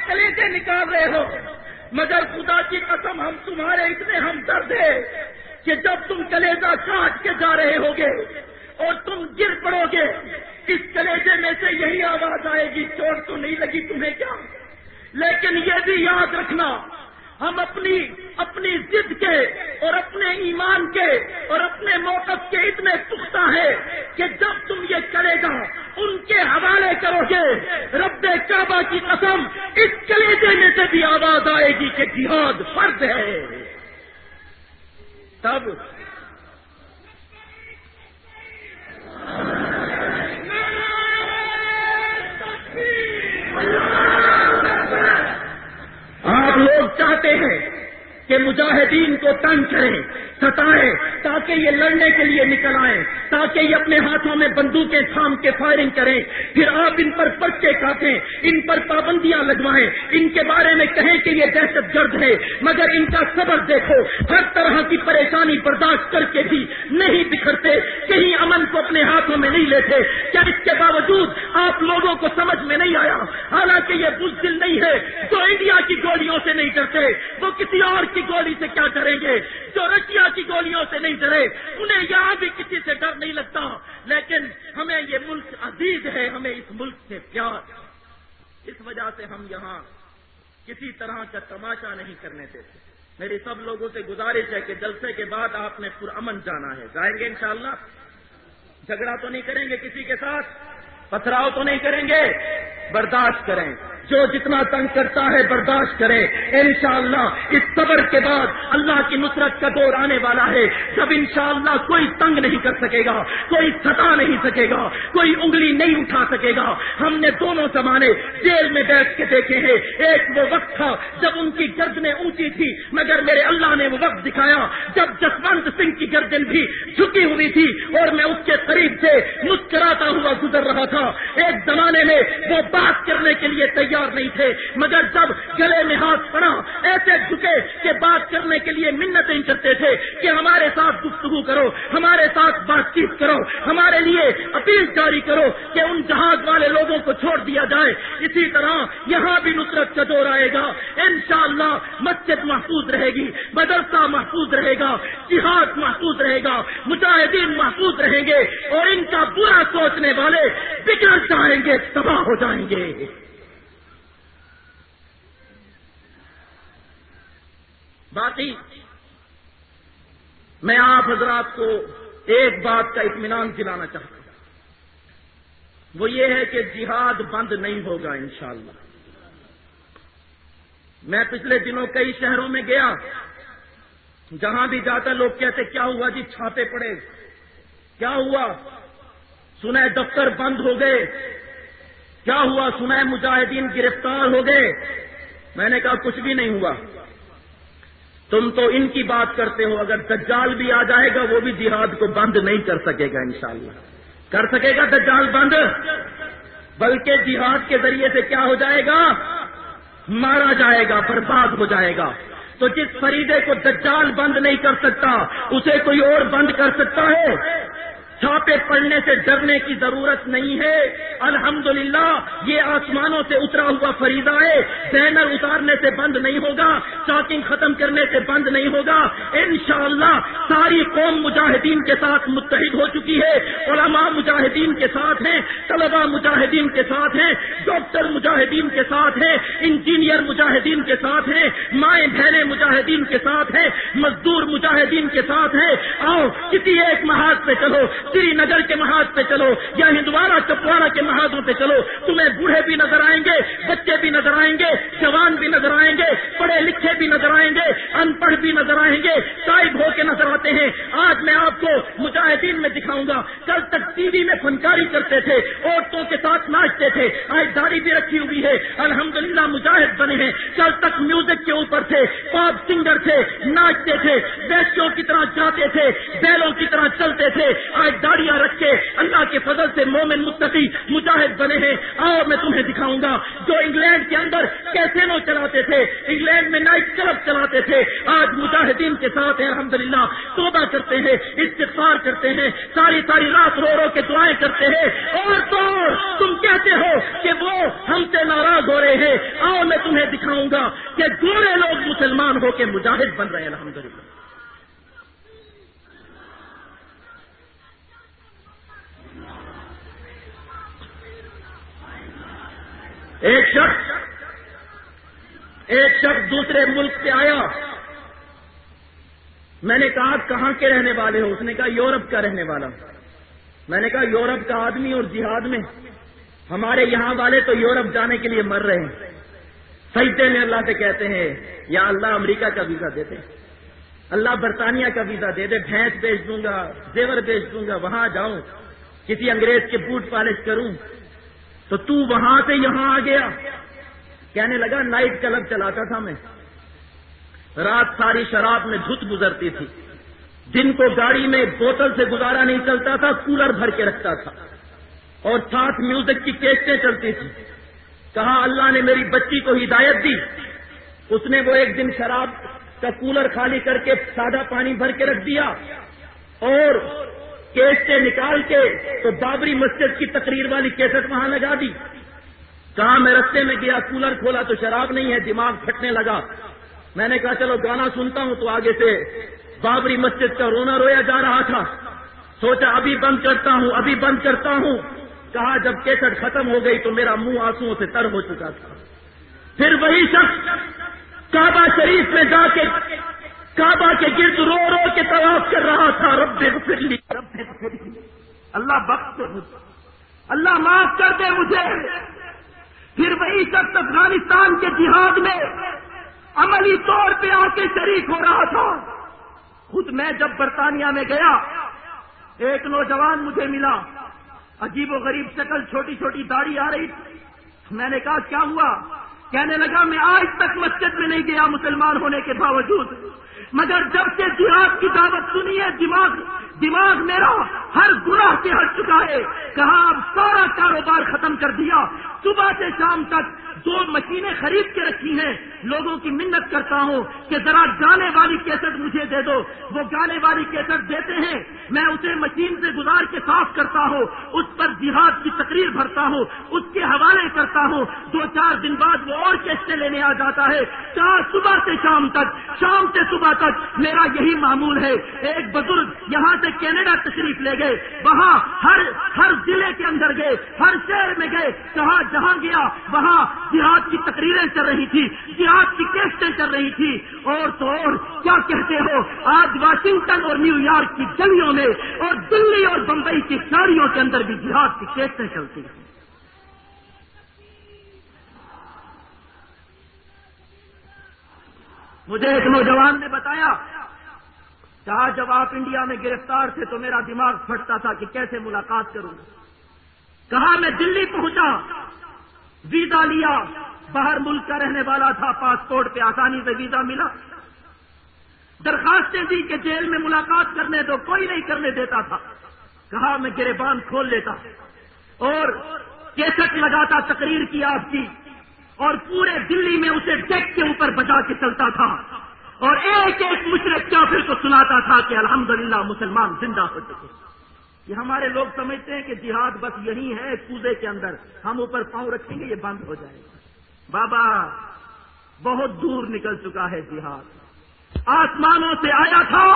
کلیجے نکال رہے ہو، مگر خدا کی قسم ہم تمہارے اتنے ہمدرد ہیں کہ جب تم کلیجہ کاٹ کے جا رہے ہوگے اور تم گر پڑو گے، اس کلیجے میں سے یہی آواز آئے گی، چوٹ تو نہیں لگی تمہیں کیا؟ لیکن یہ بھی یاد رکھنا، ہم اپنی ضد کے اور اپنے ایمان کے اور اپنے موقف کے اتنے پختہ ہیں کہ جب تم یہ کرے گا ان کے حوالے کرو گے، رب کعبہ کی قسم اس کلیجے میں سے بھی آواز آئے گی کہ جہاد فرض ہے۔ تب آپ لوگ چاہتے ہیں کہ مجاہدین کو تنگ کریں، ستائیں، تاکہ یہ لڑنے کے لیے نکل آئیں، تاکہ یہ اپنے ہاتھوں میں بندوقیں تھام کے فائرنگ کریں، پھر آپ ان پر پرچے کاٹیں، ان پر پابندیاں لگوائیں، ان کے بارے میں کہیں کہ یہ دہشت گرد ہے، مگر ان کا صبر دیکھو، ہر طرح کی پریشانی برداشت کر کے بھی نہیں بکھرتے، کہیں امن کو اپنے ہاتھوں میں نہیں لیتے۔ کیا اس کے باوجود آپ لوگوں کو سمجھ میں نہیں آیا؟ حالانکہ یہ بزدل نہیں ہے جو انڈیا کی گولیوں سے نہیں ڈرتے، وہ کسی اور کی گولی سے کیا ڈریں گے؟ جو رشیا کی گولیوں سے نہیں ڈرے، انہیں یہاں بھی کسی سے ڈر نہیں لگتا، لیکن ہمیں یہ ملک عزیز ہے، ہمیں اس ملک سے پیار، اس وجہ سے ہم یہاں کسی طرح کا تماشا نہیں کرنے دیتے۔ میری سب لوگوں سے گزارش ہے کہ جلسے کے بعد آپ نے پرامن جانا ہے، جائیں گے انشاءاللہ؟ جھگڑا تو نہیں کریں گے کسی کے ساتھ، پتھراؤ تو نہیں کریں گے، برداشت کریں، جو جتنا تنگ کرتا ہے برداشت کرے۔ انشاءاللہ اس صبر کے بعد اللہ کی نصرت کا دور آنے والا ہے، جب انشاءاللہ کوئی تنگ نہیں کر سکے گا، کوئی ستا نہیں سکے گا، کوئی انگلی نہیں اٹھا سکے گا۔ ہم نے دونوں زمانے جیل میں بیٹھ کے دیکھے ہیں، ایک وہ وقت تھا جب ان کی گردنیں اونچی تھی، مگر میرے اللہ نے وہ وقت دکھایا جب جسونت سنگھ کی گردن بھی جھکی ہوئی تھی اور میں اس کے قریب سے مسکراتا ہوا گزر رہا تھا۔ ایک زمانے میں وہ بات کرنے کے لیے تیار نہیں تھے، مگر جب گلے میں ہاتھ پڑا ایسے جھکے کہ بات کرنے کے لیے منتیں کرتے تھے کہ ہمارے ساتھ گفتگو کرو، ہمارے ساتھ بات چیت کرو، ہمارے لیے اپیل جاری کرو کہ ان جہاز والے لوگوں کو چھوڑ دیا جائے۔ اسی طرح یہاں بھی نصرت کا دور آئے گا، انشاءاللہ مسجد محفوظ رہے گی، مدرسہ محفوظ رہے گا، جہاد محفوظ رہے گا، مجاہدین محفوظ رہیں گے، اور ان کا برا سوچنے والے بگڑ جائیں گے، تباہ ہو جائیں گے۔ باقی میں آپ حضرات کو ایک بات کا اطمینان دلانا چاہتا ہوں، وہ یہ ہے کہ جہاد بند نہیں ہوگا انشاءاللہ۔ میں پچھلے دنوں کئی شہروں میں گیا، جہاں بھی جاتا لوگ کہتے کیا ہوا جی، چھاپے پڑے، کیا ہوا؟ سنا دفتر بند ہو گئے، کیا ہوا؟ سنا مجاہدین گرفتار ہو گئے۔ میں نے کہا کچھ بھی نہیں ہوا، تم تو ان کی بات کرتے ہو، اگر دجال بھی آ جائے گا وہ بھی جہاد کو بند نہیں کر سکے گا انشاءاللہ۔ کر سکے گا دجال بند؟ بلکہ جہاد کے ذریعے سے کیا ہو جائے گا؟ مارا جائے گا، برباد ہو جائے گا۔ تو جس فریدے کو دجال بند نہیں کر سکتا اسے کوئی اور بند کر سکتا ہے؟ چھاپے پڑنے سے ڈرنے کی ضرورت نہیں ہے، الحمدللہ یہ آسمانوں سے اترا ہوا فریضہ ہے، بینر اتارنے سے بند نہیں ہوگا، چاکنگ ختم کرنے سے بند نہیں ہوگا۔ انشاءاللہ ساری قوم مجاہدین کے ساتھ متحد ہو چکی ہے، علماء مجاہدین کے ساتھ ہیں، طلباء مجاہدین کے ساتھ ہیں، ڈاکٹر مجاہدین کے ساتھ ہیں، انجینئر مجاہدین کے ساتھ ہیں، مائیں بہنیں مجاہدین کے ساتھ ہیں، مزدور مجاہدین کے ساتھ ہیں۔ آؤ کسی ایک محاذ پہ چلو، سری نگر کے محاذ پہ چلو یا ہندوارہ چپواڑہ کے محاذوں پہ چلو، تمہیں بوڑھے بھی نظر آئیں گے، بچے بھی نظر آئیں گے، جوان بھی نظر آئیں گے، پڑھے لکھے بھی نظر آئیں گے، ان پڑھ بھی نظر آئیں گے، تائب ہو کے نظر آتے ہیں۔ آج میں آپ کو مجاہدین میں دکھاؤں گا، کل تک ٹی وی میں فنکاری کرتے تھے، عورتوں کے ساتھ ناچتے تھے، آج داڑھی بھی رکھی ہوئی ہے، الحمدللہ مجاہد بنے ہیں۔ کل تک میوزک کے اوپر تھے، پاپ سنگر تھے، ناچتے تھے، بیسوں کی طرح جاتے تھے، بیلوں کی طرح چلتے تھے، آج داڑیاں رکھ کے اللہ کے فضل سے مومن متقی مجاہد بنے ہیں۔ آؤ میں تمہیں دکھاؤں گا، جو انگلینڈ کے اندر کیسینو چلاتے تھے، انگلینڈ میں نائٹ نائٹ کلب چلاتے تھے، آج مجاہدین کے ساتھ ہیں الحمدللہ، توبہ کرتے ہیں، استغفار کرتے ہیں، ساری رات رو رو کے دعائیں کرتے ہیں، اور تو تم کہتے ہو کہ وہ ہم سے ناراض ہو رہے ہیں۔ آؤ میں تمہیں دکھاؤں گا کہ گورے لوگ مسلمان ہو کے مجاہد بن رہے ہیں الحمدللہ۔ ایک شخص دوسرے ملک سے آیا، میں نے کہا کہاں کے رہنے والے ہو؟ اس نے کہا یورپ کا رہنے والا۔ میں نے کہا یورپ کا آدمی اور جہاد میں؟ ہمارے یہاں والے تو یورپ جانے کے لیے مر رہے ہیں، سجدے میں اللہ سے کہتے ہیں یا اللہ امریکہ کا ویزا دے دے، اللہ برطانیہ کا ویزا دے دے، بھینس بیچ دوں گا، زیور بیچ دوں گا، وہاں جاؤں، کسی انگریز کے بوٹ پالش کروں۔ تو تو وہاں سے یہاں آ گیا۔ کہنے لگا نائٹ کلب چلاتا تھا میں، رات ساری شراب میں دھت گزرتی تھی، دن کو گاڑی میں بوتل سے گزارا نہیں چلتا تھا، کولر بھر کے رکھتا تھا، اور ساتھ میوزک کی کیسٹیں چلتی تھی۔ کہا اللہ نے میری بچی کو ہدایت دی، اس نے وہ ایک دن شراب کا کولر خالی کر کے سادہ پانی بھر کے رکھ دیا، اور کیسٹیں نکال کے تو بابری مسجد کی تقریر والی کیسٹ وہاں لگا دی۔ کہا میں رستے میں گیا، کولر کھولا تو شراب نہیں ہے، دماغ پھٹنے لگا۔ میں نے کہا چلو گانا سنتا ہوں، تو آگے سے بابری مسجد کا رونا رویا جا رہا تھا۔ سوچا ابھی بند کرتا ہوں۔ کہا جب کیسٹ ختم ہو گئی تو میرا منہ آنسوؤں سے تر ہو چکا تھا۔ پھر وہی شخص کعبہ شریف میں جا کے کعبہ کے گرد رو رو کے طواف کر رہا تھا، رب اغفر لی، رب اغفر لی، اللہ بخش دے مجھے، اللہ معاف کر دے مجھے۔ پھر وہی شخص افغانستان کے جہاد میں عملی طور پہ آ کے شریک ہو رہا تھا۔ خود میں جب برطانیہ میں گیا، ایک نوجوان مجھے ملا، عجیب و غریب شکل، چھوٹی چھوٹی داڑھی آ رہی تھی۔ میں نے کہا کیا ہوا؟ کہنے لگا میں آج تک مسجد میں نہیں گیا مسلمان ہونے کے باوجود، مگر جب سے جہاد کی دعوت سنی ہے دماغ میرا ہر گناہ سے ہٹ چکا ہے۔ کہا اب سارا کاروبار ختم کر دیا، صبح سے شام تک 2 مشینیں خرید کے رکھی ہیں، لوگوں کی منت کرتا ہوں کہ ذرا گانے والی کیسٹ مجھے دے دو۔ وہ گانے والی کیسٹ دیتے ہیں، میں اسے مشین سے گزار کے صاف کرتا ہوں، اس پر جہاد کی تقریر بھرتا ہوں، اس کے حوالے کرتا ہوں، 2-4 دن بعد وہ اور کیسٹیں لینے آ جاتا ہے۔ کہا صبح سے شام تک، شام سے صبح تک میرا یہی معمول ہے۔ ایک بزرگ یہاں سے کینیڈا تشریف لے گئے، وہاں ہر ضلع کے اندر گئے، ہر شہر میں گئے، کہاں جہاں گیا وہاں جہاد کی تقریریں چل رہی تھی، جہاد کی کیسٹیں چل رہی تھی۔ اور تو اور کیا کہتے ہو، آج واشنگٹن اور نیو یارک کی گلیوں میں اور دلی اور بمبئی کی شہریوں کے اندر بھی جہاد کی کیسٹیں چلتی ہیں۔ مجھے ایک نوجوان نے بتایا، کہا جب آپ انڈیا میں گرفتار تھے تو میرا دماغ پھٹتا تھا کہ کیسے ملاقات کروں۔ کہا میں دلی پہنچا، ویزا لیا، باہر ملک کا رہنے والا تھا، پاسپورٹ پہ آسانی سے ویزا ملا، درخواستیں دی کہ جیل میں ملاقات کرنے تو کوئی نہیں کرنے دیتا تھا۔ کہا میں گریبان کھول لیتا اور کیسٹ لگاتا تقریر کی آپ کی، اور پورے دلی میں اسے ڈیک کے اوپر بجا کے چلتا تھا، اور ایک ایک مشرک کافر کو سناتا تھا کہ الحمدللہ مسلمان زندہ ہو چکے۔ یہ ہمارے لوگ سمجھتے ہیں کہ جہاد بس یہی ہے کوزے کے اندر، ہم اوپر پاؤں رکھیں گے یہ بند ہو جائے گا۔ بابا بہت دور نکل چکا ہے جہاد، آسمانوں سے آیا تھا،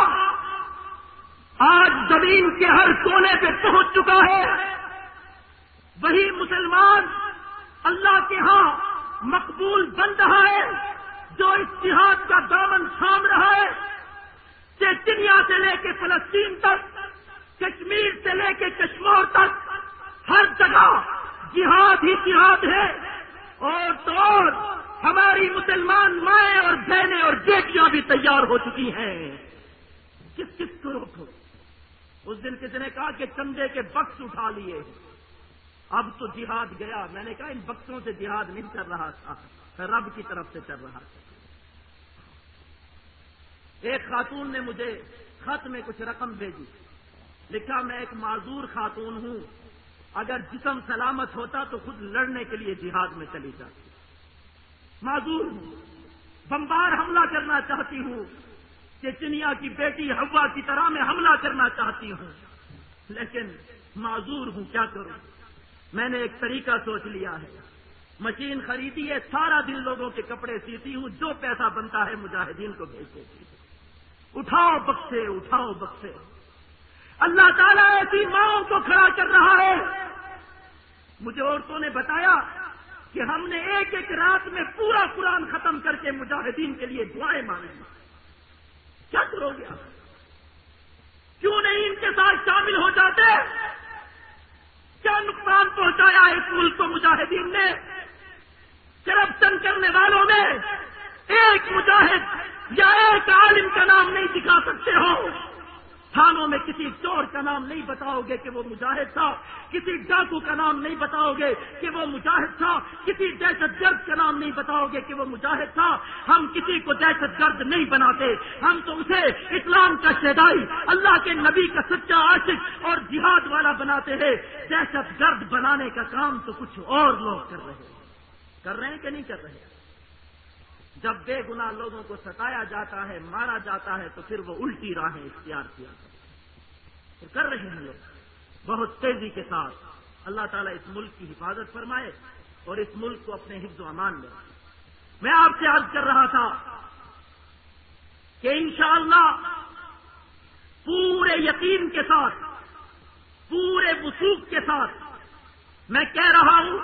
آج زمین کے ہر کونے پہ پہنچ چکا ہے۔ وہی مسلمان اللہ کے ہاں مقبول بن رہا ہے جو اس جہاد کا دامن تھام رہا ہے، چیچنیا سے لے کے فلسطین تک، کشمیر سے لے کے کشمیر تک، ہر جگہ جہاد ہی جہاد ہے۔ اور تو اور ہماری مسلمان مائیں اور بہنیں اور بیٹیاں بھی تیار ہو چکی ہیں۔ کس کو روکو؟ اس دن کسی نے کہا کہ چندے کے بکس اٹھا لیے، اب تو جہاد گیا۔ میں نے کہا ان بکسوں سے جہاد نہیں چل رہا تھا، رب کی طرف سے چل رہا تھا۔ ایک خاتون نے مجھے خط میں کچھ رقم بھیجی، لکھا میں ایک معذور خاتون ہوں، اگر جسم سلامت ہوتا تو خود لڑنے کے لیے جہاد میں چلی جاتی، معذور ہوں، بمبار حملہ کرنا چاہتی ہوں، چچنیا کی بیٹی ہوا کی طرح میں حملہ کرنا چاہتی ہوں، لیکن معذور ہوں، کیا کروں؟ میں نے ایک طریقہ سوچ لیا ہے، مشین خریدی ہے، سارا دن لوگوں کے کپڑے سیتی ہوں، جو پیسہ بنتا ہے مجاہدین کو بھیج دیتی ہوں۔ اٹھاؤ بکسے، اٹھاؤ بکسے۔ اللہ تعالیٰ ایسی ماؤں کو کھڑا کر رہا ہے۔ مجھے عورتوں نے بتایا کہ ہم نے ایک ایک رات میں پورا قرآن ختم کر کے مجاہدین کے لیے دعائیں مانگی۔ کیا کرو گے آپ؟ کیوں نہیں ان کے ساتھ شامل ہو جاتے؟ کیا نقصان پہنچایا اس ملک کو مجاہدین نے؟ کرپشن کرنے والوں میں ایک مجاہد یا ایک عالم کا نام نہیں دکھا سکتے ہو۔ تھانوں میں کسی چور کا نام نہیں بتاؤ گے کہ وہ مجاہد تھا، کسی ڈاکو کا نام نہیں بتاؤ گے کہ وہ مجاہد تھا، کسی دہشت گرد کا نام نہیں بتاؤ گے کہ وہ مجاہد تھا۔ ہم کسی کو دہشت گرد نہیں بناتے، ہم تو اسے اسلام کا شہدائی، اللہ کے نبی کا سچا عاشق اور جہاد والا بناتے ہیں۔ دہشت گرد بنانے کا کام تو کچھ اور لوگ کر رہے ہیں کہ نہیں کر رہے؟ جب بے گناہ لوگوں کو ستایا جاتا ہے، مارا جاتا ہے، تو پھر وہ الٹی راہیں اختیار کیا تو کر رہے ہیں لوگ بہت تیزی کے ساتھ۔ اللہ تعالیٰ اس ملک کی حفاظت فرمائے اور اس ملک کو اپنے حفظ و امان میں۔ میں آپ سے عرض کر رہا تھا کہ انشاءاللہ پورے یقین کے ساتھ، پورے وثوق کے ساتھ میں کہہ رہا ہوں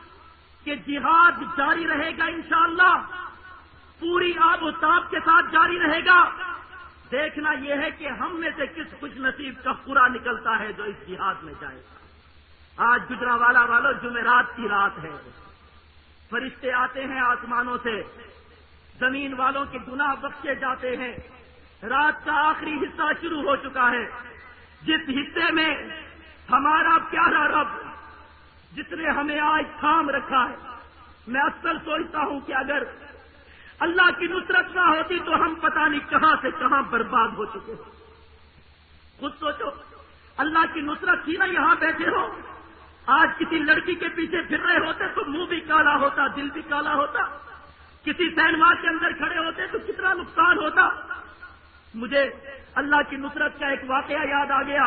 کہ جہاد جاری رہے گا انشاءاللہ، پوری آب و تاب کے ساتھ جاری رہے گا۔ دیکھنا یہ ہے کہ ہم میں سے کس خوش نصیب کا پورا نکلتا ہے جو اس جہاد میں جائے گا۔ آج گجرانوالہ والوں جمعرات کی رات ہے، فرشتے آتے ہیں آسمانوں سے، زمین والوں کے گناہ بخشے جاتے ہیں۔ رات کا آخری حصہ شروع ہو چکا ہے، جس حصے میں ہمارا پیارا رب جس نے ہمیں آج تھام رکھا ہے، میں اکثر سوچتا ہوں کہ اگر اللہ کی نصرت نہ ہوتی تو ہم پتہ نہیں کہاں سے کہاں برباد ہو چکے ہیں۔ خود سوچو، اللہ کی نصرت تھی نا یہاں بیٹھے ہو، آج کسی لڑکی کے پیچھے پھر رہے ہوتے تو منہ بھی کالا ہوتا، دل بھی کالا ہوتا، کسی سینما کے اندر کھڑے ہوتے تو کتنا نقصان ہوتا۔ مجھے اللہ کی نصرت کا ایک واقعہ یاد آ گیا۔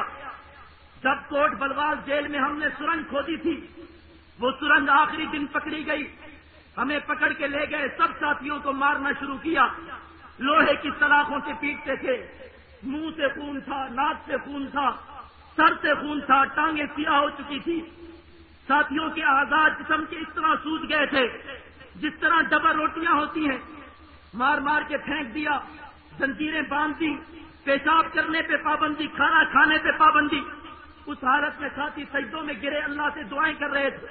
جب کوٹ بلواس جیل میں ہم نے سرنگ کھودی تھی، وہ سرنگ آخری دن پکڑی گئی، ہمیں پکڑ کے لے گئے، سب ساتھیوں کو مارنا شروع کیا، لوہے کی سلاخوں سے پیٹتے تھے، منہ سے خون تھا، ناک سے خون تھا، سر سے خون تھا، ٹانگیں سیاہ ہو چکی تھی، ساتھیوں کے اعضاء جسم کے اس طرح سوج گئے تھے جس طرح ڈبر روٹیاں ہوتی ہیں، مار مار کے پھینک دیا، زنجیریں باندھ دی، پیشاب کرنے پہ پابندی، کھانا کھانے پہ پابندی۔ اس حالت میں ساتھی سجدوں میں گرے، اللہ سے دعائیں کر رہے تھے۔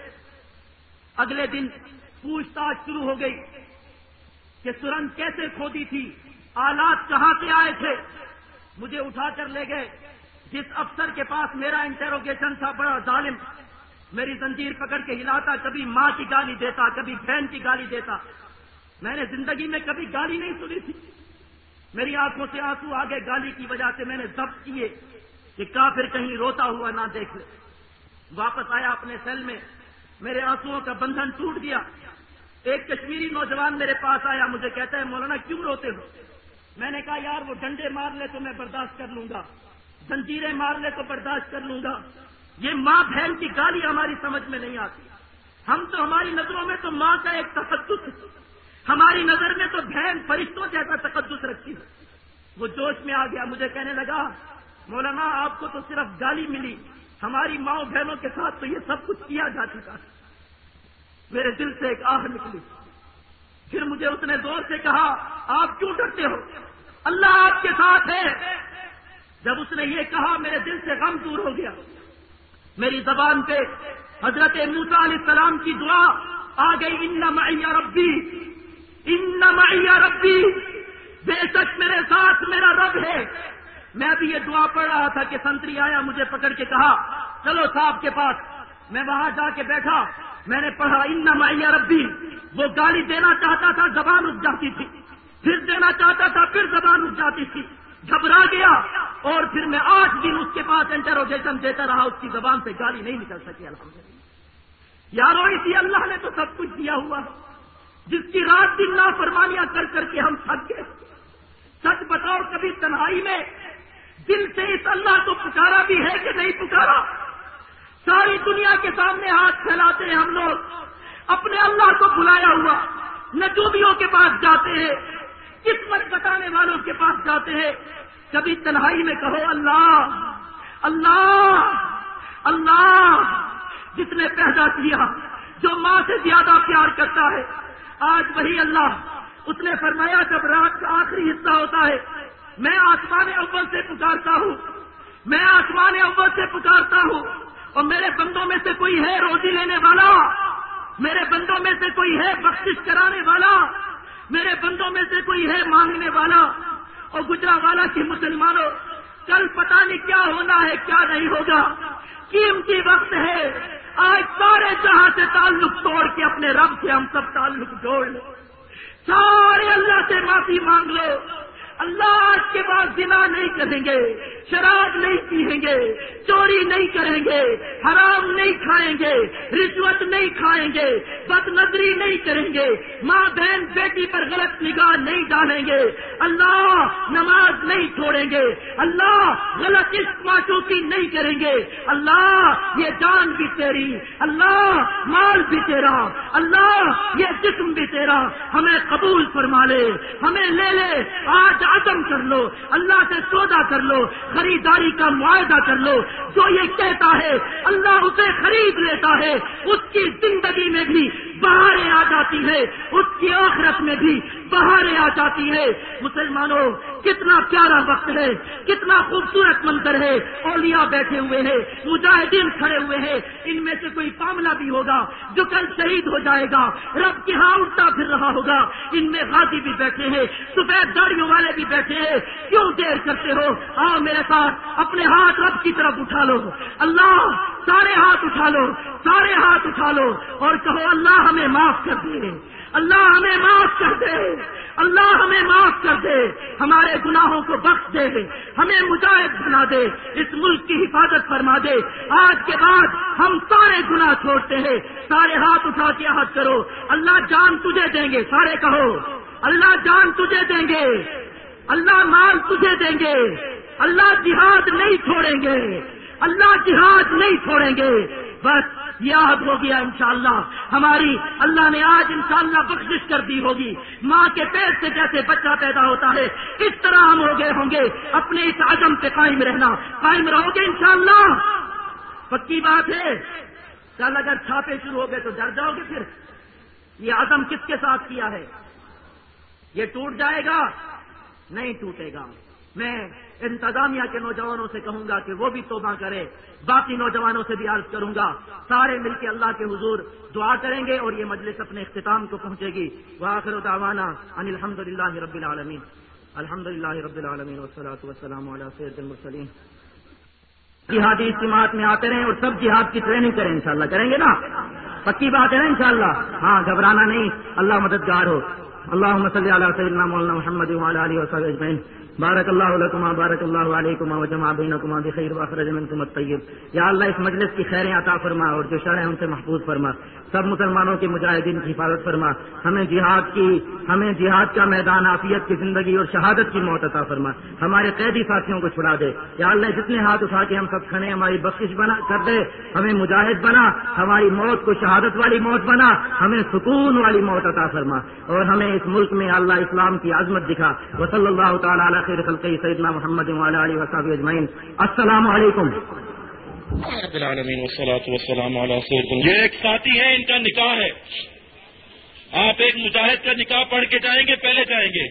اگلے دن پوچھ تاچھ شروع ہو گئی کہ سرنگ کیسے کھودی تھی، آلات کہاں سے آئے تھے۔ مجھے اٹھا کر لے گئے، جس افسر کے پاس میرا انٹروگیشن تھا، بڑا ظالم، میری زنجیر پکڑ کے ہلاتا، کبھی ماں کی گالی دیتا، کبھی بہن کی گالی دیتا۔ میں نے زندگی میں کبھی گالی نہیں سنی تھی، میری آنکھوں سے آنسو آ گئے گالی کی وجہ سے۔ میں نے ضبط کیے کہ کافر کہیں روتا ہوا نہ دیکھ لے۔ واپس آیا اپنے سیل میں، میرے آنسوؤں کا بندھن ٹوٹ گیا۔ ایک کشمیری نوجوان میرے پاس آیا، مجھے کہتا ہے مولانا کیوں روتے ہو؟ میں نے کہا یار وہ ڈنڈے مار لے تو میں برداشت کر لوں گا، زنجیریں مار لے تو برداشت کر لوں گا، یہ ماں بہن کی گالی ہماری سمجھ میں نہیں آتی۔ ہم تو ہماری نظروں میں تو ماں کا ایک تقدس ہے، ہماری نظر میں تو بہن فرشتوں جیسا تقدس رکھتی ہے۔ وہ جوش میں آ گیا، مجھے کہنے لگا مولانا آپ کو تو صرف گالی ملی، ہماری ماں بہنوں کے ساتھ تو یہ سب کچھ کیا جا چکا ہے۔ میرے دل سے ایک آہ نکلی۔ پھر مجھے اس نے زور سے کہا آپ کیوں ڈرتے ہو، اللہ آپ کے ساتھ ہے۔ جب اس نے یہ کہا میرے دل سے غم دور ہو گیا، میری زبان پہ حضرت موسیٰ علیہ السلام کی دعا آ گئی، ان معی ربی، ان معی ربی، بے شک میرے ساتھ میرا رب ہے۔ میں بھی یہ دعا پڑھ رہا تھا کہ سنتری آیا، مجھے پکڑ کے کہا چلو صاحب کے پاس۔ میں وہاں جا کے بیٹھا، میں نے پڑھا ان معی ربی۔ وہ گالی دینا چاہتا تھا، زبان رک جاتی تھی، پھر دینا چاہتا تھا، پھر زبان رک جاتی تھی، گھبرا گیا، اور پھر میں 8 دن اس کے پاس انٹروگیشن دیتا رہا، اس کی زبان سے گالی نہیں نکل سکی۔ الحمدللہ یارو، اسی اللہ نے تو سب کچھ دیا ہوا ہے، جس کی رات دن نافرمانیاں کر کر کے ہم تھک گئے. سچ بتاؤ کبھی تنہائی میں دل سے اس اللہ کو پکارا بھی ہے کہ نہیں پکارا؟ ساری دنیا کے سامنے ہاتھ پھیلاتے ہیں ہم لوگ، اپنے اللہ کو بلایا ہوا نجومیوں کے پاس جاتے ہیں، قسمت بتانے والوں کے پاس جاتے ہیں. کبھی تنہائی میں کہو اللہ اللہ اللہ. جس نے پیدا کیا، جو ماں سے زیادہ پیار کرتا ہے، آج وہی اللہ. اس نے فرمایا جب رات کا آخری حصہ ہوتا ہے میں آسمان اول سے پکارتا ہوں، میں آسمان اول سے پکارتا ہوں، اور میرے بندوں میں سے کوئی ہے روزی لینے والا، میرے بندوں میں سے کوئی ہے بخشش کرانے والا، میرے بندوں میں سے کوئی ہے مانگنے والا. اور گجرانوالہ کی مسلمانوں، کل پتہ نہیں کیا ہونا ہے کیا نہیں ہوگا. قیمتی وقت ہے، آج سارے جہاں سے تعلق توڑ کے اپنے رب سے ہم سب تعلق جوڑ لو. سارے اللہ سے معافی مانگ لو. اللہ آج کے بعد زنا نہیں کریں گے، شراب نہیں پیئیں گے، چوری نہیں کریں گے، حرام نہیں کھائیں گے، رشوت نہیں کھائیں گے، بد نظری نہیں کریں گے، ماں بہن بیٹی پر غلط نگاہ نہیں ڈالیں گے. اللہ نماز نہیں چھوڑیں گے، اللہ غلط عشق معشوقی نہیں کریں گے. اللہ یہ جان بھی تیری، اللہ مال بھی تیرا، اللہ یہ جسم بھی تیرا. ہمیں قبول فرما لے، ہمیں لے لے. آج عزم کر لو، اللہ سے سودا کر لو، خریداری کا معاہدہ کر لو. جو یہ کہتا ہے اللہ اسے خرید لیتا ہے، اس کی زندگی میں بھی بہاریں آ جاتی ہے، اس کی آخرت میں بھی بہاریں آ جاتی ہے. مسلمانوں، کتنا پیارا وقت ہے، کتنا خوبصورت منظر ہے. اولیاء بیٹھے ہوئے ہیں، مجاہدین کھڑے ہوئے ہیں. ان میں سے کوئی معاملہ بھی ہوگا جو کل شہید ہو جائے گا، رب کے ہاں اٹھتا پھر رہا ہوگا. ان میں غازی بھی بیٹھے ہیں، سفید داڑھیوں والے بھی بیٹھے ہیں. کیوں دیر کرتے ہو؟ آؤ میرے ساتھ اپنے ہاتھ رب کی طرف اٹھا لو. اللہ سارے ہاتھ اٹھا لو، سارے ہاتھ اٹھا لو اور کہو اللہ ہمیں معاف کر دے، اللہ ہمیں معاف کر دے، اللہ ہمیں معاف کر دے، ہمارے گناہوں کو بخش دے، ہمیں مجاہد بنا دے، اس ملک کی حفاظت فرما دے. آج کے بعد ہم سارے گناہ چھوڑتے ہیں. سارے ہاتھ اٹھا کے عہد کرو اللہ جان تجھے دیں گے. سارے کہو اللہ جان تجھے دیں گے، اللہ مال تجھے دیں گے، اللہ جہاد نہیں چھوڑیں گے، اللہ جہاد نہیں چھوڑیں گے. بس یاد ہو گیا انشاءاللہ ہماری اللہ نے آج انشاءاللہ بخشش کر دی ہوگی. ماں کے پیٹ سے جیسے بچہ پیدا ہوتا ہے اس طرح ہم ہو گئے ہوں گے. اپنے اس عزم پہ قائم رہنا، قائم رہو گے انشاءاللہ. پکی بات ہے. کل اگر چھاپے شروع ہو گئے تو ڈر جاؤ گے. پھر یہ عزم کس کے ساتھ کیا ہے؟ یہ ٹوٹ جائے گا؟ نہیں ٹوٹے گا. میں انتظامیہ کے نوجوانوں سے کہوں گا کہ وہ بھی توبہ کرے، باقی نوجوانوں سے بھی عرض کروں گا سارے مل کے اللہ کے حضور دعا کریں گے اور یہ مجلس اپنے اختتام کو پہنچے گی. وآخر دعوانا ان الحمدللہ رب العالمین. الحمدللہ رب العالمین والصلاۃ والسلام علی سید المرسلین. جہادی اجتماعات میں آتے رہیں اور سب جہاد کی ٹریننگ کریں. انشاءاللہ کریں گے نا؟ پکی بات ہے نا انشاءاللہ؟ ہاں گھبرانا نہیں. اللہ مددگار ہو. اللهم صل على سيدنا مولانا محمد وعلى اله وصحبه اجمعين. بارک اللہ لکما بارک اللہ علیکما وجمع بینکما بخیر واخرج منکم الطیب. یا اللہ اس مجلس کی خیریں عطا فرما اور جو شرع ہے ان سے محفوظ فرما. سب مسلمانوں کے مجاہدین کی حفاظت فرما. ہمیں جہاد کا میدان عافیت کی زندگی اور شہادت کی موت عطا فرما. ہمارے قیدی ساتھیوں کو چھڑا دے. یا اللہ جتنے ہاتھ اٹھا کے ہم سب کھڑے ہماری بخشش بنا کر دے. ہمیں مجاہد بنا، ہماری موت کو شہادت والی موت بنا، ہمیں سکون والی موت عطا فرما اور ہمیں اس ملک میں اللہ اسلام کی عظمت دکھا. وصلی اللہ تعالی علی خیر خلقہ سیدنا محمد وعلی آلہ وصحبہ اجمعین. السلام علیکم. رب العالمین والصلاۃ والسلام علی سیدنا. یہ ایک ساتھی ہے، ان کا نکاح ہے. آپ ایک مجاہد کا نکاح پڑھ کے جائیں گے، پہلے جائیں گے؟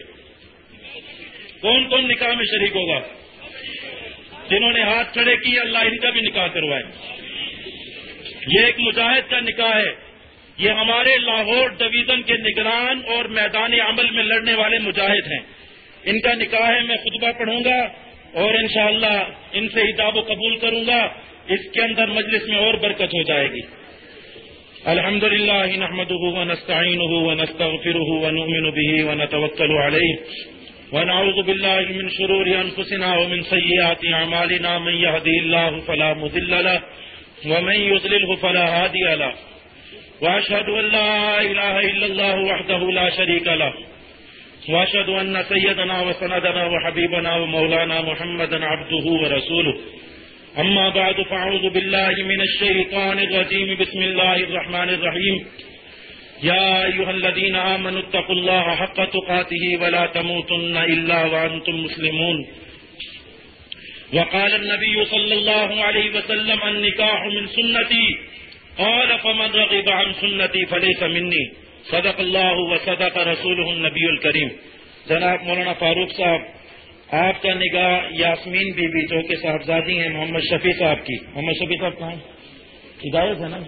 کون کون نکاح میں شریک ہوگا؟ جنہوں نے ہاتھ کھڑے کیے اللہ ان کا بھی نکاح کروائے. یہ ایک مجاہد کا نکاح ہے. یہ ہمارے لاہور ڈویژن کے نگران اور میدان عمل میں لڑنے والے مجاہد ہیں. ان کا نکاح ہے. میں خطبہ پڑھوں گا اور انشاءاللہ ان سے حجاب و قبول کروں گا. اس کے اندر مجلس میں اور برکت ہو جائے گی. الحمدللہ نحمده ونستعینه ونستغفره ونؤمن به ونتوکل علیہ ونعوذ باللہ من شرور انفسنا ومن سیئات اعمالنا من یهده اللہ فلا مضل له ومن یضلله فلا هادی له وأشهد أن لا إله إلا الله وحده لا شريك له وأشهد أن سيدنا وسندنا وحبيبنا ومولانا محمدا عبده ورسوله أما بعد فأعوذ بالله من الشيطان الرجيم بسم الله الرحمن الرحيم يا أيها الذين آمنوا اتقوا الله حق تقاته ولا تموتن إلا وأنتم مسلمون وقال النبي صلى الله عليه وسلم النكاح من سنتي قال فمن رغب عن سنتي فليس مني صدق الله وصدق رسوله النبی الکریم. جناب مولانا فاروق صاحب، آپ کا نگاہ یاسمین بی بی جو کہ صاحبزادی ہیں محمد شفیع صاحب کی. محمد شفیع صاحب کہاں ہیں؟ ہدایت ہے نا.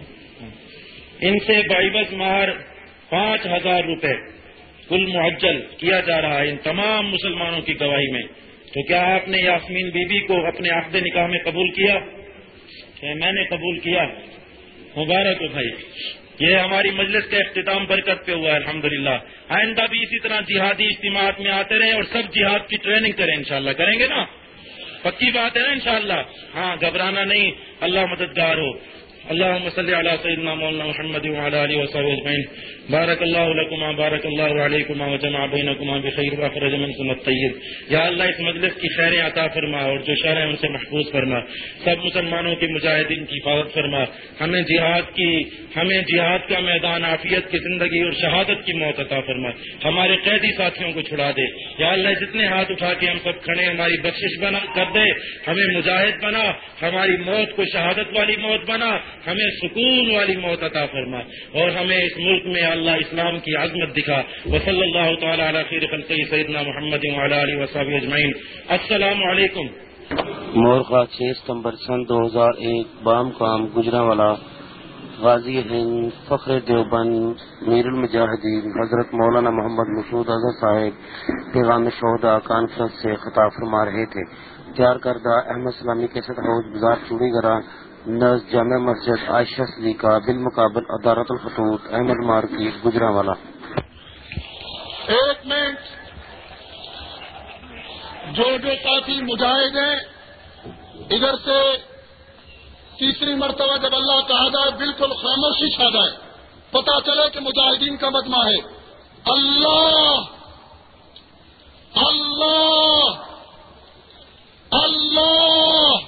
ان سے بعوض مہر 5,000 روپے کل معجل کیا جا رہا ہے ان تمام مسلمانوں کی گواہی میں. تو کیا آپ نے یاسمین بی بی کو اپنے عقد نکاح میں قبول کیا؟ کہ میں نے قبول کیا. مبارک ہو بھائی. یہ ہماری مجلس کا اختتام برکت پہ ہوا ہے الحمدللہ. آئندہ بھی اسی طرح جہادی اجتماعات میں آتے رہیں اور سب جہاد کی ٹریننگ کریں. انشاءاللہ کریں گے نا؟ پکی بات ہے نا انشاءاللہ. ہاں گھبرانا نہیں. اللہ مددگار ہو. اللهم صل على سيدنا مولانا محمد وعلى اله وصحبه اجمعين. بارك الله لكما بارك الله عليكما وجمع بينكما بخير واخرج منكم الطيب. یا اللہ اس مجلس کی خیریں عطا فرما اور جو شر ہیں ان سے محفوظ فرما. سب مسلمانوں کے مجاہدین کی حفاظت فرما. ہمیں جہاد کا میدان عافیت کی زندگی اور شہادت کی موت عطا فرما. ہمارے قیدی ساتھیوں کو چھڑا دے. یا اللہ جتنے ہاتھ اٹھا کے ہم سب کھڑے ہماری بخشش بنا کر دے. ہمیں مجاہد بنا. ہماری موت کو شہادت والی موت بنا. ہمیں سکون والی موت عطا فرما اور ہمیں اس ملک میں اللہ اسلام کی عظمت دکھا. وصلی اللہ تعالی علی خیر خلقہ سیدنا محمد وعلی آلہ وصحبہ اجمعین. السلام علیکم. مورخہ 6 ستمبر سن 2001 بام کام گجرانوالا غازی ہند فخر دیوبند میر المجاہدین حضرت مولانا محمد مسعود اظہر صاحب پیغام شہداء کانفرنس سے خطاب فرما رہے تھے. تیار کردہ احمد اسلامی کیسٹ ہاؤس بازار چوڑی گرا نزد جامع مسجد عائشہ صدیقہ بالمقابل ادارت الخطوط احمد مارکیٹ گجرانوالا. ایک منٹ. جو ساتھی مجاہد ہیں ادھر سے تیسری مرتبہ جب اللہ کہا جائے بالکل خاموشی چھا جائے. پتہ چلے کہ مجاہدین کا مجمع ہے. اللہ اللہ اللہ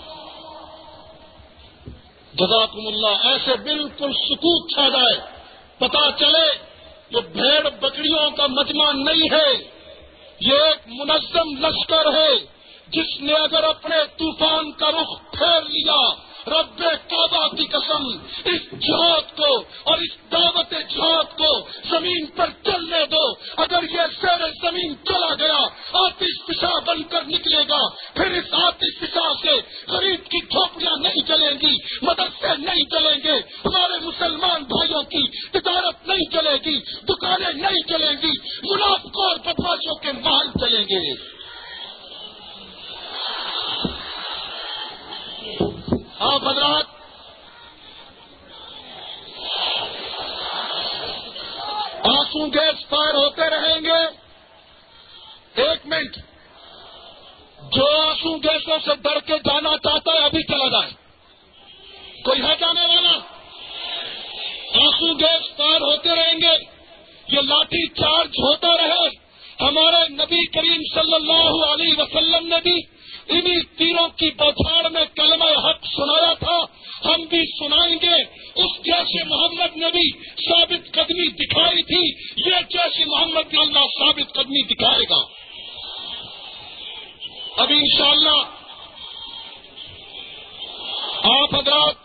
جزاکم اللہ. ایسے بالکل سکوت چھا جائے. پتہ چلے یہ بھیڑ بکریوں کا مجمع نہیں ہے. یہ ایک منظم لشکر ہے جس نے اگر اپنے طوفان کا رخ پھیر لیا رب کعبہ کی قسم اس جہاد کو اور اس دعوت جہاد کو زمین پر چلنے دو. اگر یہ زیر زمین چلا گیا آتش فشاں بن کر نکلے گا. پھر اس آتش فشاں سے غریب کی جھوپڑیاں نہیں چلیں گی, مدرسے نہیں چلیں گے, ہمارے مسلمان بھائیوں کی تجارت نہیں چلے گی, دکانیں نہیں چلیں گی, منافقوں اور بدماشوں کے محل چلیں گے. آپ حضرات آنسو گیس فائر ہوتے رہیں گے. ایک منٹ. جو آنسو گیسوں سے ڈر کے جانا چاہتا ہے ابھی چلا جائے. کوئی ہے جانے والا؟ آنسو گیس فائر ہوتے رہیں گے. یہ لاٹھی چارج ہوتا رہے. ہمارے نبی کریم صلی اللہ علیہ وسلم نے بھی انہی تیروں کی بوچھاڑ میں کلمہ حق سنایا تھا. ہم بھی سنائیں گے. اس جیش محمد نے بھی ثابت قدمی دکھائی تھی. یہ جیش محمد بھی اللہ ثابت قدمی دکھائے گا. ابھی انشاءاللہ آپ حضرات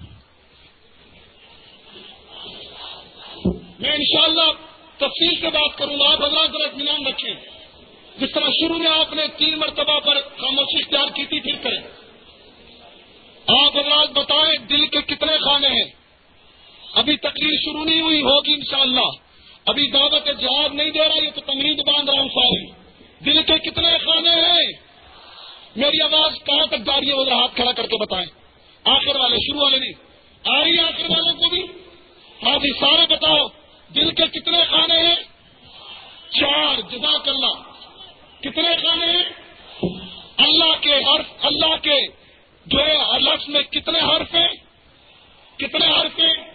میں انشاءاللہ تفصیل سے بات کروں گا. آپ حضرات ذرا اطمینان رکھیں. جس طرح شروع میں آپ نے 3 مرتبہ پر خاموشی اختیار کی تھی پھر کریں. آپ حضرات بتائیں دل کے کتنے خانے ہیں؟ ابھی تقریر شروع نہیں ہوئی ہوگی انشاءاللہ. ابھی دعوت جہاد نہیں دے رہا. یہ تو تمہید باندھ رہا ہوں ساری. دل کے کتنے خانے ہیں؟ میری آواز کہاں تک جا رہی ہے؟ وہ ہاتھ کھڑا کر کے بتائیں. آخر والے, شروع والے نہیں. آ رہی ہے آخر والوں کو بھی؟ ہاں جی سارے بتاؤ دل کے کتنے خانے ہیں؟ 4. جزاک اللہ. کتنے خانے ہیں؟ اللہ کے حرف, اللہ کے جو ہے لفظ میں کتنے حرف ہیں؟ کتنے حرف ہیں؟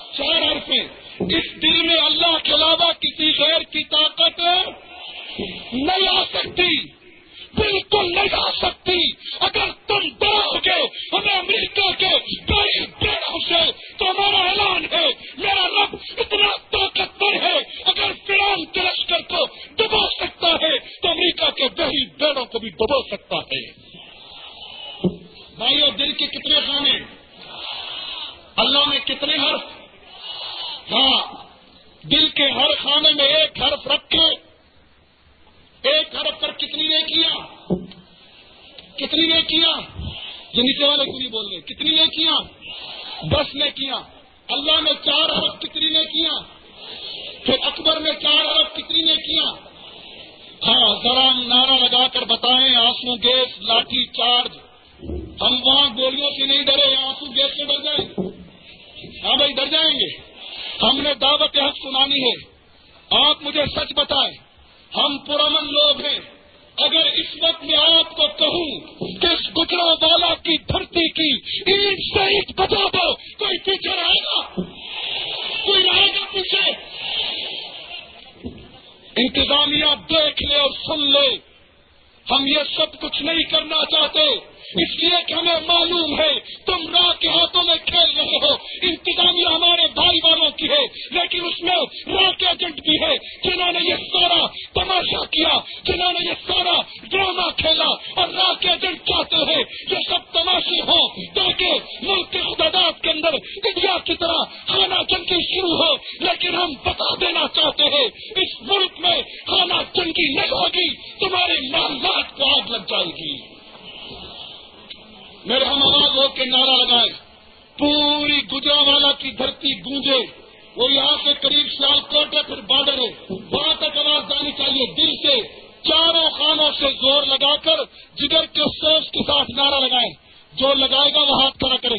4 حرف ہیں. اس دل میں اللہ کے علاوہ کسی غیر کی طاقت نہیں آ سکتی, بالکل نہیں آ سکتی. اگر تم ڈرو گے ہمیں امریکہ کے کئی بیڑوں سے تو ہمارا اعلان ہے, میرا رب اتنا طاقتور ہے, اگر فرعون کے لشکر کو ڈبو سکتا ہے تو امریکہ کے کئی بیڑوں کو بھی ڈبو سکتا ہے. بھائیو, دل کے کتنے خانے, اللہ نے کتنے حرف؟ ہاں, دل کے ہر خانے میں ایک حرف رکھے. ایک حرف پر کتنی نے کیا؟ کتنی نے کیا؟ یہ نیچے والے کو نہیں بول رہے. کتنی نے کیا؟ 10 نے کیا. اللہ نے 4 حرف کتنی نے کیا؟ پھر اکبر نے 4 حرف کتنی نے کیا؟ ہاں, ذرا نعرہ لگا کر بتائیں. آنسو گیس لاٹھی چارج, ہم وہاں گولیوں سے نہیں ڈرے, آنسو گیس سے ڈر جائیں گے. ہاں بھائی, ڈر جائیں گے. ہم نے دعوت حق سنانی ہے. آپ مجھے سچ بتائیں, ہم پرامن لوگ ہیں. اگر اس وقت میں آپ کو کہوں کہ اس گجرانوالہ کی دھرتی کی اینٹ سے اینٹ بجا دو, کوئی پیچھے رہے گا؟ کوئی رہے گا پیچھے؟ انتظامیہ دیکھ لے اور سن لے, ہم یہ سب کچھ نہیں کرنا چاہتے, اس لیے کہ ہمیں معلوم ہے تم راہ کے ہاتھوں میں کھیل رہے ہو. انتظامیہ ہمارے بھائی والوں کی ہے, لیکن اس میں راہ کے ایجنٹ بھی ہے جنہوں نے یہ سارا تماشا کیا, جنہوں نے یہ سارا ڈرامہ کھیلا, اور راہ کے ایجنٹ چاہتے ہیں یہ سب تماشے ہوں تاکہ ملک کے خدادات کے اندر انڈیا کی طرح خانہ جنگی شروع ہو. لیکن ہم بتا دینا چاہتے ہیں اس ملک میں خانہ جنگی نہیں ہوگی, تمہارے محلات کو آگ لگ جائے گی. میرے ہم آواز ہو کے نعرہ لگائے, پوری گجرانوالہ کی دھرتی گونجے. وہ یہاں سے قریب سیالکوٹ ہے, پھر بارڈر ہے, وہاں تک آواز جانی چاہیے. دل سے چاروں خانوں سے زور لگا کر جگر کے سوچ کے ساتھ نعرہ لگائیں. جو لگائے گا وہ ہاتھ کھڑا کرے.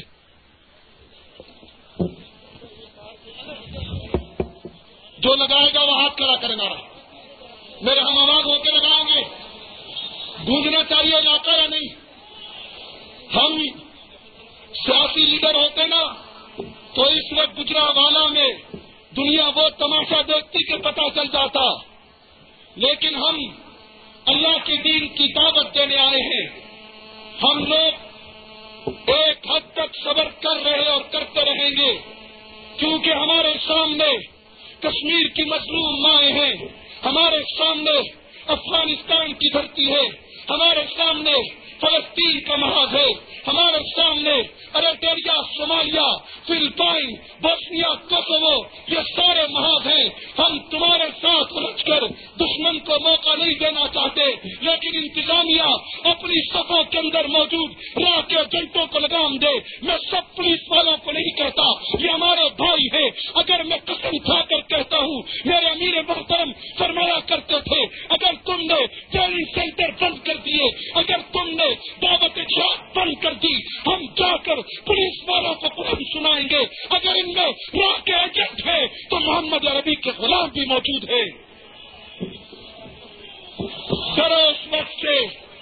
جو لگائے گا وہ ہاتھ کھڑا کرے. نعرہ میرے ہم آواز ہو کے لگائیں گے. گونجنا چاہیے علاقہ یا نہیں؟ ہم سیاسی لیڈر ہوتے نا تو اس وقت گجرانوالہ میں دنیا وہ تماشا دیکھتی کہ پتہ چل جاتا, لیکن ہم اللہ کے دین کی دعوت دینے آئے ہیں. ہم لوگ ایک حد تک صبر کر رہے اور کرتے رہیں گے, کیونکہ ہمارے سامنے کشمیر کی مظلوم مائیں ہیں, ہمارے سامنے افغانستان کی دھرتی ہے, ہمارے سامنے فلسطین کا محاذ ہے, ہمارے سامنے Eritrea, Somalia, Philippines, Bosnia, Kosovo, یہ سارے محاذ ہیں. ہم تمہارے ساتھ الجھ کر دشمن کو موقع نہیں دینا چاہتے, لیکن انتظامیہ اپنی صفوں کے اندر موجود راہ کے ایجنٹوں کو لگام دے. میں سب پولیس والوں کو نہیں کہتا, یہ ہمارے بھائی ہیں. اگر میں قسم کھا کر کہتا ہوں, میرے امیر محترم فرمایا کرتے تھے, اگر تم نے ٹریننگ سینٹر بند کر دیے, اگر تم نے دعوت جہاد بند کر دی, ہم جا کر پولیس والوں کو قرآن سنائیں گے. اگر ان میں راہ کے ایجنٹ ہے تو محمد عربی کے غلام بھی موجود ہے. ڈرو اس وقت سے,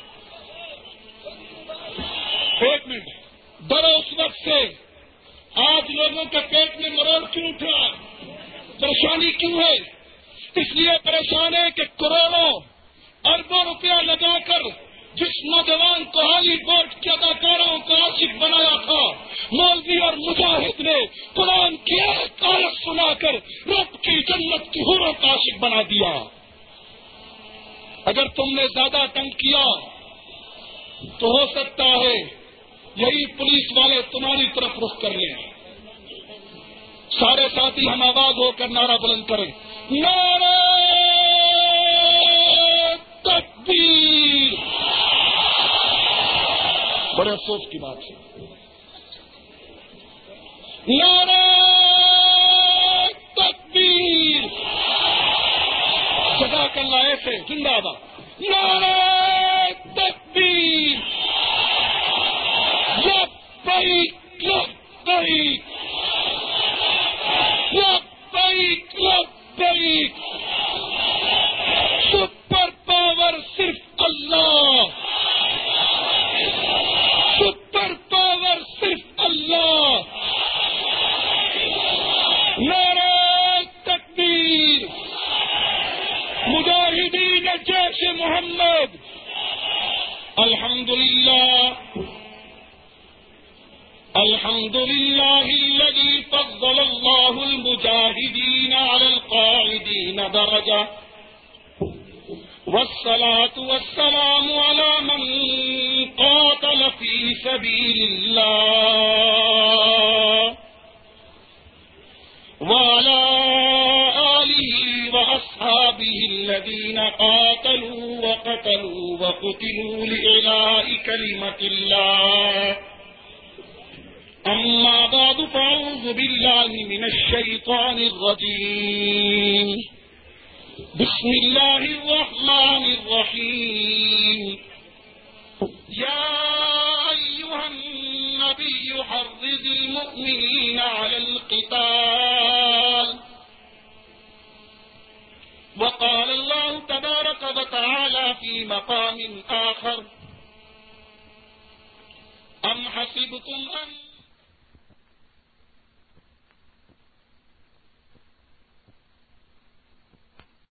ایک منٹ, ڈرو اس وقت سے. آج لوگوں کے پیٹ میں مروڑ کیوں اٹھا, پریشانی کیوں ہے؟ اس لیے پریشان ہے کہ کروڑوں اربوں روپیہ لگا کر جس نوجوان کو ہالی ووڈ کے اداکاروں کو عاشق بنایا تھا, مولوی اور مجاہد نے قرآن کی ایک آیت سنا کر رب کی جنت کی حوروں کا عاشق بنا دیا. اگر تم نے زیادہ تنگ کیا تو ہو سکتا ہے یہی پولیس والے تمہاری طرف رخ کر لیں. سارے ساتھی ہم آواز ہو کر نعرہ بلند کریں, نعرہ تکبیر. بڑے افسوس کی بات ہے, نعرہ تکبیر. جزاک اللہ, ایسے زندہ باد. نعرہ تکبیر. لبیک لبیک لبیک لبیک. سپر پاور صرف اللہ, سپر پاور صرف اللہ. الحمد لله الذي فضل الله المجاهدين على القاعدين درجة والصلاة والسلام على من قاتل في سبيل الله وعلى آله وأصحابه الذين قاتلوا وقتلوا وقتلوا لإعلاء كلمة الله. أما بعد فأعوذ بالله من الشيطان الرجيم. بسم الله الرحمن الرحيم. يا أيها النبي حرض المؤمنين على القتال. وقال الله تبارك وتعالى في مقام آخر: أم حسبتم أن